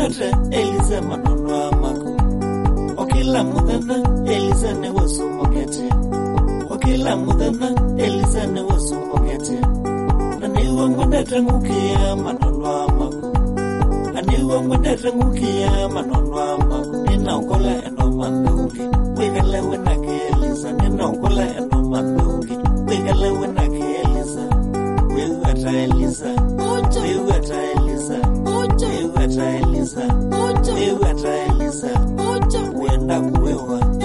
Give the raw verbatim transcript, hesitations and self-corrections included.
mundata Eliza manonwa mako Okila mudana Eliza ne wasumokete Okila mudana Eliza ne wasumokete Aniwa mundata ngukia manonwa mako Aniwa mundata ngukia manonwa mako Nina ukola eno manduki Wigale winake Eliza Nina ukola eno manduki Wigale winake Eliza Wigata Eliza Wigata Eliza Wigata Eliza Wigata Eliza Wenda kuwewa